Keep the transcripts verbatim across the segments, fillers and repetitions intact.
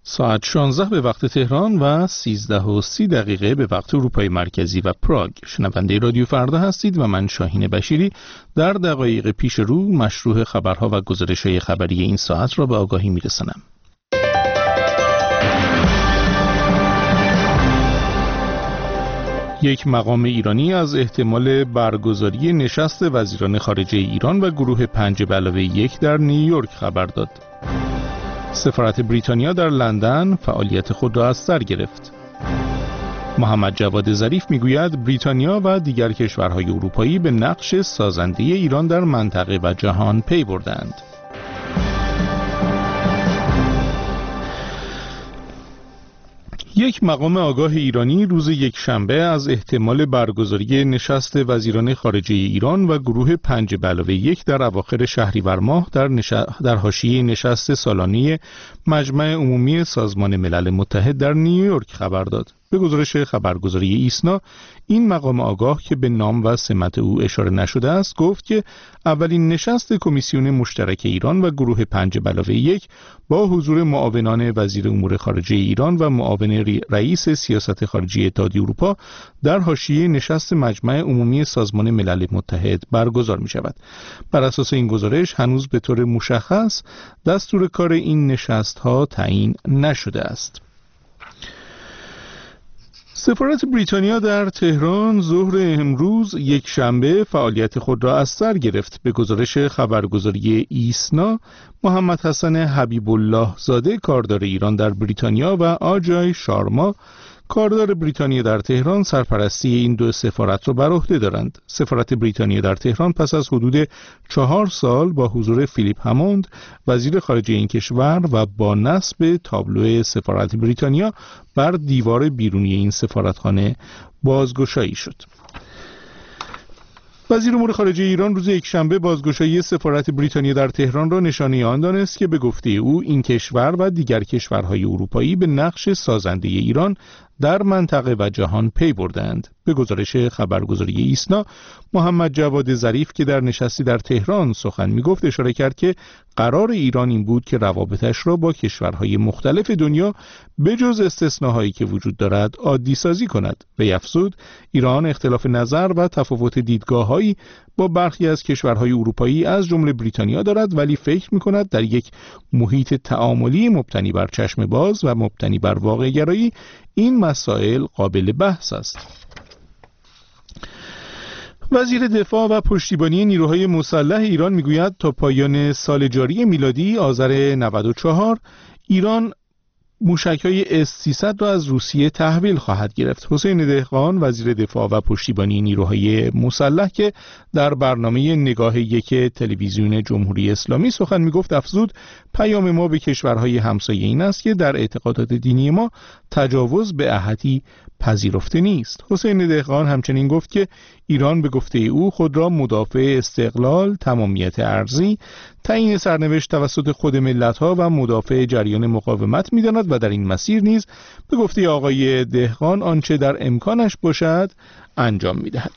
ساعت شانزده به وقت تهران و سیزده و سی دقیقه به وقت اروپای مرکزی و پراگ. شنونده رادیو فردا هستید و من شاهین بشیری در دقایق پیش رو مشروع خبرها و گزارش‌های خبری این ساعت را به آگاهی می‌رسانم. یک مقام ایرانی از احتمال برگزاری نشست وزیران خارجه ایران و گروه پنج به علاوه یک در نیویورک خبر داد. سفارت بریتانیا در لندن فعالیت خود را از سر گرفت. محمد جواد ظریف میگوید بریتانیا و دیگر کشورهای اروپایی به نقش سازنده ایران در منطقه و جهان پی بردند. یک مقام آگاه ایرانی روز یکشنبه از احتمال برگزاری نشست وزیران خارجه ایران و گروه پنج به علاوه یک در اواخر شهریور ماه در, نش... در حاشیه نشست سالانه مجمع عمومی سازمان ملل متحد در نیویورک خبر داد. به گزارش خبرگزاری ایسنا، این مقام آگاه که به نام و سمت او اشاره نشده است گفت که اولین نشست کمیسیون مشترک ایران و گروه پنج به علاوه یک با حضور معاونان وزیر امور خارجه ایران و معاون رئیس سیاست خارجی اتحادیه اروپا در حاشیه نشست مجمع عمومی سازمان ملل متحد برگزار می شود. بر اساس این گزارش هنوز به طور مشخص دستور کار این نشست ها تعیین نشده است. سفارت بریتانیا در تهران ظهر امروز یک شنبه فعالیت خود را از سر گرفت. به گزارش خبرگزاری ایسنا، محمد حسن حبیب الله زاده کاردار ایران در بریتانیا و آجای شارما کاردار بریتانیا در تهران سرپرستی این دو سفارت را بر عهده دارند. سفارت بریتانیا در تهران پس از حدود چهار سال با حضور فیلیپ هموند وزیر خارجه این کشور و با نصب تابلو سفارت بریتانیا بر دیوار بیرونی این سفارتخانه بازگشایی شد. وزیر امور خارجه ایران روز یکشنبه بازگشایی سفارت بریتانیا در تهران را نشانه آن دانست که به گفته او این کشور و دیگر کشورهای اروپایی به نقش سازنده ایران در منطقه و جهان پی بردند. به گزارش خبرگزاری ایسنا، محمد جواد ظریف که در نشستی در تهران سخن می‌گفت اشاره کرد که قرار ایران این بود که روابطش را با کشورهای مختلف دنیا به جز استثناهایی که وجود دارد عادی سازی کند. و افزود ایران اختلاف نظر و تفاوت دیدگاه‌هایی با برخی از کشورهای اروپایی از جمله بریتانیا دارد، ولی فکر می‌کند در یک محیط تعاملی مبتنی بر چشم باز و مبتنی بر واقع گرایی این مسائل قابل بحث است. وزیر دفاع و پشتیبانی نیروهای مسلح ایران میگوید تا پایان سال جاری میلادی آذر نود و چهار ایران موشک‌های اس سیصد را از روسیه تحویل خواهد گرفت. حسین دهقان وزیر دفاع و پشتیبانی نیروهای مسلح که در برنامه نگاه یک تلویزیون جمهوری اسلامی سخن میگفت افزود پیام ما به کشورهای همسایه این است که در اعتقادات دینی ما تجاوز به احدی پذیرفته نیست. حسین دهقان همچنین گفت که ایران به گفته او خود را مدافع استقلال، تمامیت ارضی، تعیین سرنوشت توسط خود ملت‌ها و مدافع جریان مقاومت می‌داند و در این مسیر نیز به گفته آقای دهقان آنچه در امکانش باشد انجام می‌دهد.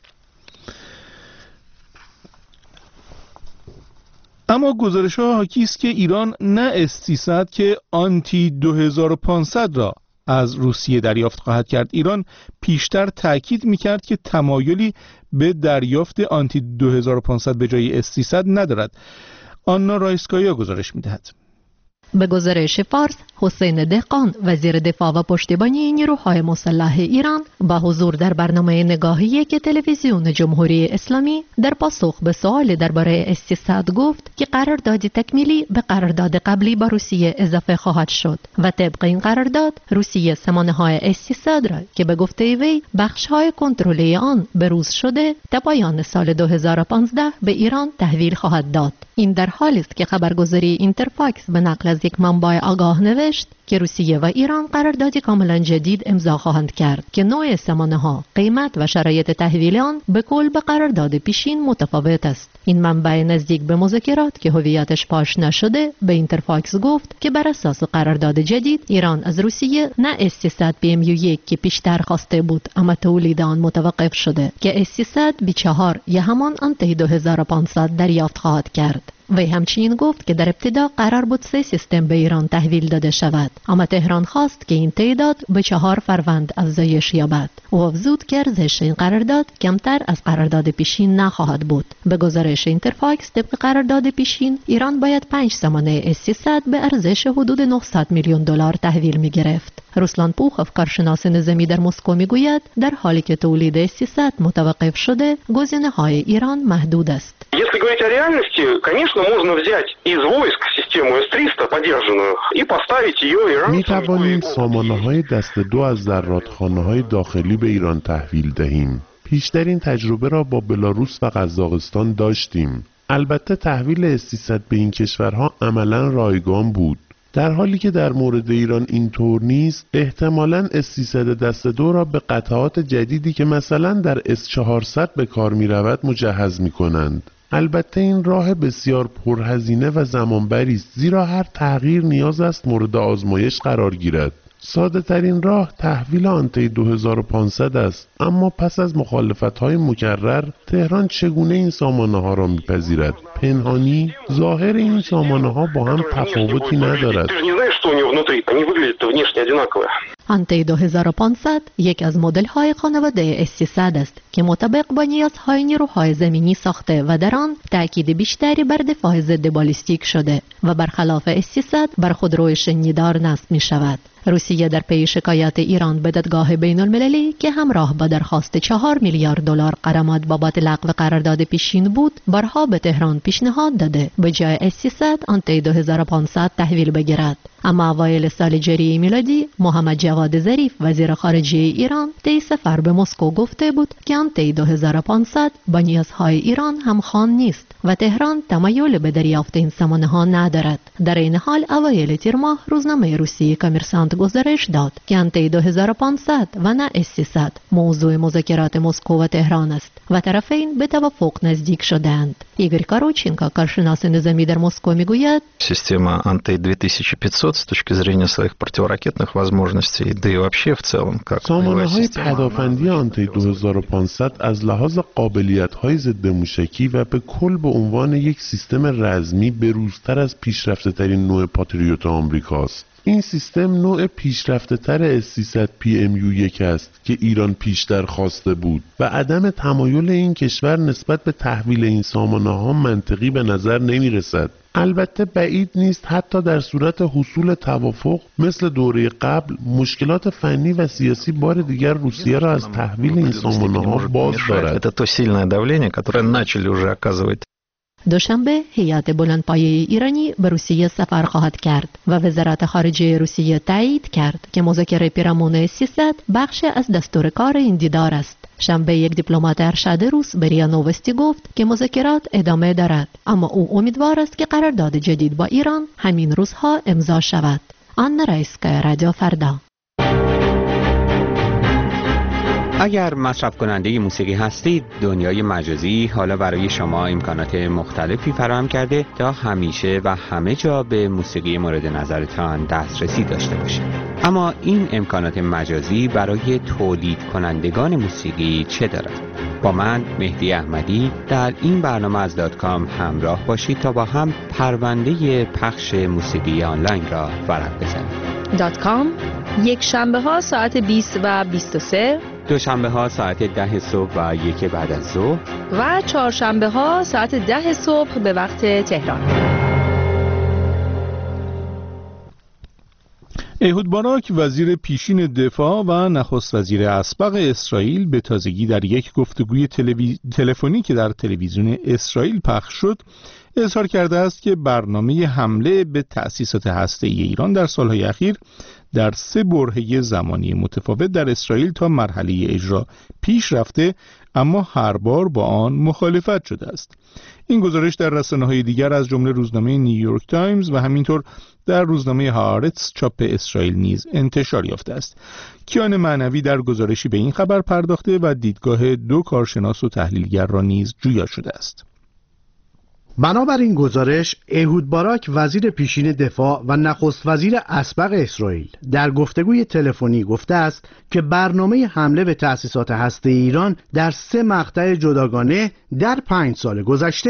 اما گزارش‌ها حاکی است که ایران نه اس سیصد که آنتی دو هزار و پانصد را از روسیه دریافت خواهد کرد. ایران پیشتر تأکید می‌کرد که تمایلی به دریافت آنتی دو هزار و پانصد به جای اس سیصد ندارد. آنا رایسکایا گزارش می‌دهد. به گزارش فارس، حسین دهقان وزیر دفاع و پشتیبانی نیروهای مسلح ایران با حضور در برنامه نگاه یک تلویزیون جمهوری اسلامی در پاسخ به سوال درباره اس سیصد گفت که قرارداد تکمیلی به قرارداد قبلی با روسیه اضافه خواهد شد و طبق این قرارداد روسیه سامانه‌های اس سیصد را که به گفته وی بخش‌های کنترلی آن بروز شده تا پایان سال دو هزار و پانزده به ایران تحویل خواهد داد. این در حالی است که خبرگزاری اینترفاکس به نقل از یک منبع آگاه نوشت که روسیه و ایران قراردادی کاملا جدید امضا خواهند کرد که نوع سامانه‌ها، قیمت و شرایط تحویل آن به کل به قرارداد پیشین متفاوت است. این منبع نزدیک به مذاکرات که هویتش پاش نشده به اینترفاکس گفت که بر اساس قرارداد جدید ایران از روسیه نه اس سیصد پی ام یو یک که پیشتر خواسته بود اما تولید آن متوقف شده که اس سیصد بی چهار یا همان آنتی دو هزار و پانصد دریافت خواهد کرد. وی همچنین گفت که در ابتدا قرار بود سه سیستم به ایران تحویل داده شود، اما تهران خواست که این تعداد به چهار فروند افزایش یابد. او افزود که ارزش این قرارداد کمتر از قرارداد پیشین نخواهد بود. به گزارش اینترفاکس، طبق قرارداد پیشین ایران باید پنج سامانه اس سیصد به ارزش حدود نهصد میلیون دلار تحویل می گرفت. روسلان پوخوف، کارشناس نظامی در مسکو، میگوید در حالی که تولید اس سیصد متوقف شده، گزینه‌های ایران محدود است. Если говорить о реальности, конечно, можно взять из войск систему эс триста подержанную и поставить ее иранцам. می توانیم سامانه‌های دست دو از زرادخانه‌های داخلی به ایران تحویل دهیم. پیشترین تجربه را با بلاروس و قزاقستان داشتیم. البته تحویل اس سیصد به این کشورها عملاً رایگان بود. در حالی که در مورد ایران اینطور نیست، احتمالاً اس سیصد دست دو را به قطعات جدیدی که مثلا در اس چهارصد به کار می رود مجهز می کنند. البته این راه بسیار پرهزینه و زمانبری است، زیرا هر تغییر نیاز است مورد آزمایش قرار گیرد. ساده ترین راه تحویل آنتی دو هزار و پانصد است، اما پس از مخالفت‌های مکرر تهران چگونه این سامانه‌ها را می‌پذیرد؟ پنهانی ظاهر این سامانه‌ها با هم تفاوتی ندارد. آنتی دو هزار و پانصد یک از مدل‌های خانواده اس سیصد است که مطابق با نیازهای نیروهای زمینی ساخته و در آن تأکید بیشتری بر دفاع ضد بالیستیک شده و برخلاف اس سیصد بر خودروی شنیدار نصب می‌شود. روسیه در پی شکایت ایران به دادگاه بین المللی که همراه با درخواست چهار میلیارد دلار غرامت بابت لغو قرارداد پیشین بود، بارها به تهران پیشنهاد داده به جای اس سیصد آنتی دو هزار و پانصد تحویل بگیرد. اما اوایل سال جاری میلادی محمد جواد ظریف وزیر خارجه ایران طی سفر به مسکو گفته بود که آنتی دو هزار و پانصد با نیازهای ایران همخوان نیست و تهران تمایل به دریافت این سامانه‌ها ندارد. در این حال اوایل تیر ماه روزنامه روسی کامرسانت گزارش داد که آنتی دو هزار و پانصد و نه اس سیصد موضوع مذاکرات مسکو و تهران است و طرفین به توافق نزدیک شدند. ایگور کاروچینکا، کارشناس نظامی در مسکو، میگوید система анти две тысячи пятьсот с точки зрения своих противоракетных возможностей, да и вообще в целом как سامانه‌های پدافندی آنتی دو هزار و پانصد از لحاظ قابلیت‌های ضد موشکی و به کل به عنوان یک سیستم رزمی بروزتر از پیشرفته‌ترین نوع پاتریوت آمریکاست. این سیستم نوع پیشرفته‌تر اس سیصد پی ام یو یک است که ایران پیشتر خواسته بود و عدم تمایل این کشور نسبت به تحویل این سامانه‌ها منطقی به نظر نمی‌رسد. البته بعید نیست حتی در صورت حصول توافق مثل دوره قبل مشکلات فنی و سیاسی بار دیگر روسیه را از تحویل این سامانه‌ها باز دارد. دوشنبه هیئت بلندپایه ایرانی به روسیه سفر خواهد کرد و وزارت خارجه روسیه تایید کرد که مذاکره پیرامون اس سیصد بخش از دستور کار این دیدار است. شنبه یک دیپلمات ارشد روس به ریا نووستی گفت که مذاکرات ادامه دارد، اما او امیدوار است که قرارداد جدید با ایران همین روزها امضا شود. آنا رایسکا، رادیو فردا. اگر مصرف کننده موسیقی هستید، دنیای مجازی حالا برای شما امکانات مختلفی فراهم کرده تا همیشه و همه جا به موسیقی مورد نظرتان دسترسی داشته باشید. اما این امکانات مجازی برای تولید کنندگان موسیقی چه دارد؟ با من مهدی احمدی در این برنامه از دات کام همراه باشید تا با هم پرونده پخش موسیقی آنلاین را ورق بزنیم. دات کام یک شنبه ها ساعت بیست و بیست و سه، دوشنبه ها ساعت ده صبح و یک بعد از ظهر و چهارشنبه ها ساعت ده صبح به وقت تهران. ایهود باراک، وزیر پیشین دفاع و نخست وزیر اسبق اسرائیل، به تازگی در یک گفتگوی تلویز... تلفنی که در تلویزیون اسرائیل پخش شد اظهار کرده است که برنامه حمله به تأسیسات هسته‌ای ایران در سالهای اخیر در سه برهه زمانی متفاوت در اسرائیل تا مرحله اجرا پیش رفته، اما هر بار با آن مخالفت شده است. این گزارش در رسانه‌های دیگر از جمله روزنامه نیویورک تایمز و همینطور در روزنامه هارتس چاپ اسرائیل نیز انتشار یافته است. کیان معنوی در گزارشی به این خبر پرداخته و دیدگاه دو کارشناس و تحلیلگر را نیز جویا شده است. بنابراین گزارش، ایهود باراک، وزیر پیشین دفاع و نخست وزیر اسبق اسرائیل، در گفتگوی تلفنی گفته است که برنامه حمله به تأسیسات هسته‌ای ایران در سه مقطع جداگانه در پنج سال گذشته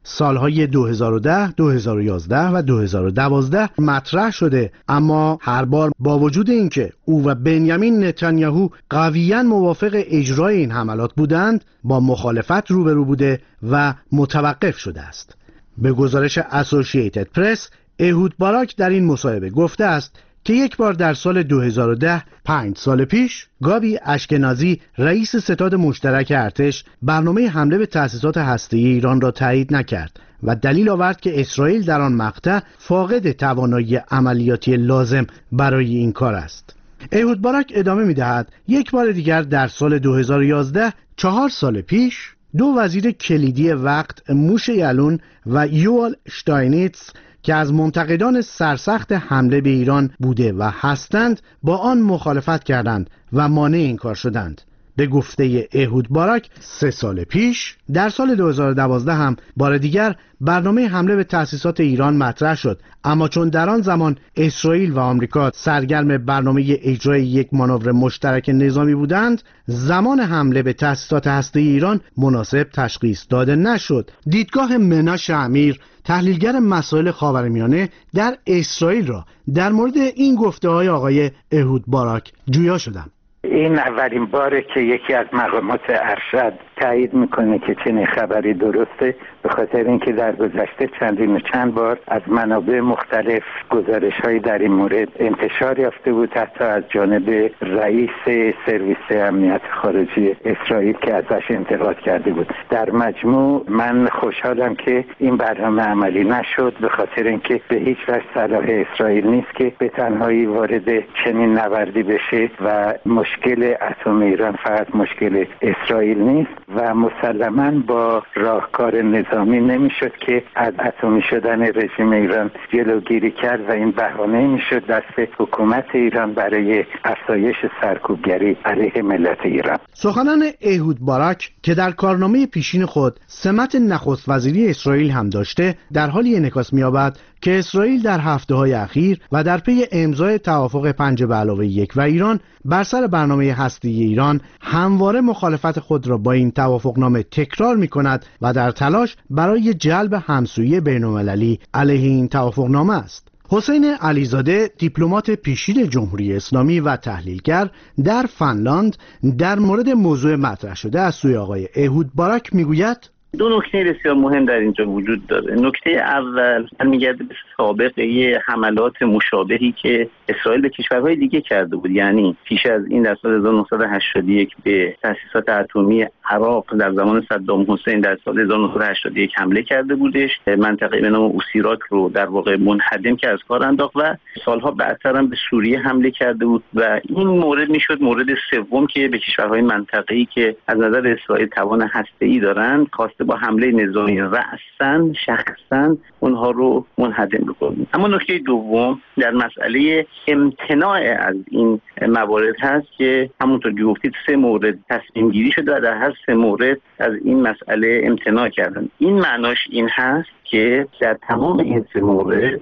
سالهای دو هزار و ده، دو هزار و یازده و دو هزار و دوازده مطرح شده، اما هر بار با وجود اینکه او و بنیامین نتانیاهو قویاً موافق اجرای این حملات بودند، با مخالفت روبرو بوده و متوقف شده است. به گزارش اسوسییتد پرس، اهود باراک در این مصاحبه گفته است که یک بار در سال دو هزار و ده، پنج سال پیش، گابی اشکنازی رئیس ستاد مشترک ارتش برنامه حمله به تأسیسات هسته‌ای ایران را تایید نکرد و دلیل آورد که اسرائیل در آن مقطع فاقد توانایی عملیاتی لازم برای این کار است. اهود باراک ادامه می‌دهد یک بار دیگر در سال دو هزار و یازده، چهار سال پیش، دو وزیر کلیدی وقت، موشه یالون و یوال شتاینیتس که از منتقدان سرسخت حمله به ایران بوده و هستند، با آن مخالفت کردند و مانع این کار شدند. به گفته اهود باراک، سه سال پیش در سال دو هزار و دوازده هم بار دیگر برنامه حمله به تأسیسات ایران مطرح شد، اما چون در آن زمان اسرائیل و آمریکا سرگرم برنامه اجرای یک مانور مشترک نظامی بودند، زمان حمله به تأسیسات هسته‌ای ایران مناسب تشخیص داده نشد. دیدگاه مناش امیر، تحلیلگر مسائل خاورمیانه در اسرائیل، را در مورد این گفته‌های آقای اهود باراک جویا شدم. این اولین باره که یکی از مقامات ارشد تایید میکنه که چنین خبری درسته، به خاطر اینکه در گذشته چندین و چند بار از منابع مختلف گزارش‌هایی در این مورد انتشار یافته بود، حتی از جانب رئیس سرویس امنیت خارجی اسرائیل که ازش انتقاد کرده بود. در مجموع من خوشحالم که این برنامه عملی نشد، به خاطر اینکه به هیچ وجه صلاح اسرائیل نیست که به تنهایی وارد چنین نبردی بشه و مشکل اتم ایران فقط مشکل اسرائیل نیست و مسلماً با راهکار نظامی نمیشد که از اتمی شدن رژیم ایران جلوگیری کرد و این بهانه میشد دست حکومت ایران برای افزایش سرکوبگری علیه ملت ایران. سخنان اهود باراک که در کارنامه پیشین خود سمت نخست وزیری اسرائیل هم داشته، در حالی انعکاس می‌یابد که اسرائیل در هفته‌های اخیر و در پی امضای توافق پنج به علاوه یک و ایران بر سر برنامه هسته‌ای ایران همواره مخالفت خود را با این توافقنامه تکرار می‌کند و در تلاش برای جلب همسویی بین‌المللی علیه این توافقنامه است. حسین علیزاده، دیپلمات پیشین جمهوری اسلامی و تحلیلگر در فنلاند، در مورد موضوع مطرح شده از سوی آقای اهود باراک میگوید: دو نکته بسیار مهم در اینجا وجود داره. نکته اول برمیگرده به سابقه حملات مشابهی که اسرائیل به کشورهای دیگه کرده بود. یعنی پیش از این در سال هزار و نهصد و هشتاد و یک به تأسیسات اتمی عراق در زمان صدام حسین در سال هزار و نهصد و هشتاد و یک حمله کرده بودش، منطقه به نام اوسیراک رو در واقع منهدم که از کار انداخت و سالها بعدتر هم به سوریه حمله کرده بود و این مورد میشد مورد سوم که به کشورهای منطقه‌ای که از نظر اسرائیل توان هسته‌ای دارند خواسته با حمله نظامی رأساً شخصاً اونها رو منهدم بکنیم. اما نکته دوم در مسئله امتناع از این موارد هست که همونطور که گفتید سه مورد تصمیم گیری شده و در هر سه مورد از این مسئله امتناع کردن. این معناش این هست که در تمام این سه مورد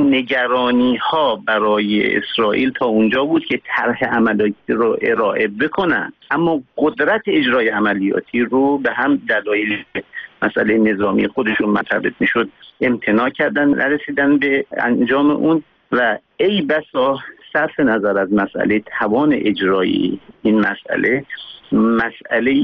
نگرانی ها برای اسرائیل تا اونجا بود که طرح عملیاتی رو ارائه بکنن، اما قدرت اجرای عملیاتی رو به هم دلایل مسئله نظامی خودشون مرتبط میشد امتناع کردن، نرسیدن به انجام اون و ای بسا صرف نظر از مسئله توان اجرایی این مسئله مسئله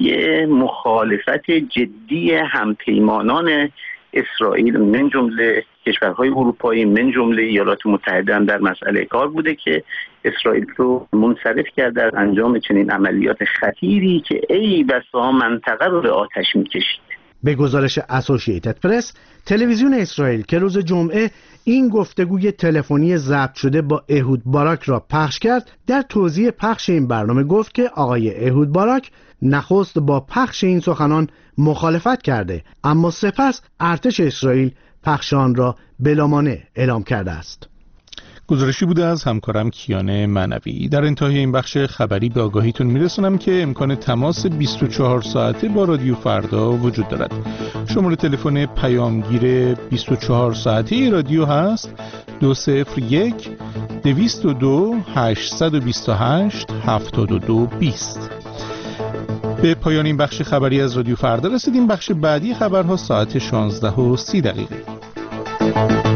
مخالفت جدی همپیمانان اسرائیل من جمله کشورهای اروپایی من جمله ایالات متحده هم در مسئله کار بوده که اسرائیل رو منصرف کرده از انجام چنین عملیات خطیری که ای بسا منطقه رو به آتش میکشید. به گزارش اسوسییتد پرس، تلویزیون اسرائیل که روز جمعه این گفتگوی تلفنی ضبط شده با اهود باراک را پخش کرد، در توضیح پخش این برنامه گفت که آقای اهود باراک نخست با پخش این سخنان مخالفت کرده، اما سپس ارتش اسرائیل پخش آن را بلامانع اعلام کرده است. گزارشی بوده از همکارم کیان معنوی. در انتهای این بخش خبری به آگاهیتون میرسونم که امکان تماس بیست و چهار ساعته با رادیو فردا وجود دارد. شماره تلفن پیامگیر بیست و چهار ساعته رادیو هست دو صفر یک دویست و دو هشتصد و بیست و هشت هفتاد و دو بیست. به پایان این بخش خبری از رادیو فردا رسیدیم. بخش بعدی خبرها ساعت شانزده و سی دقیقه.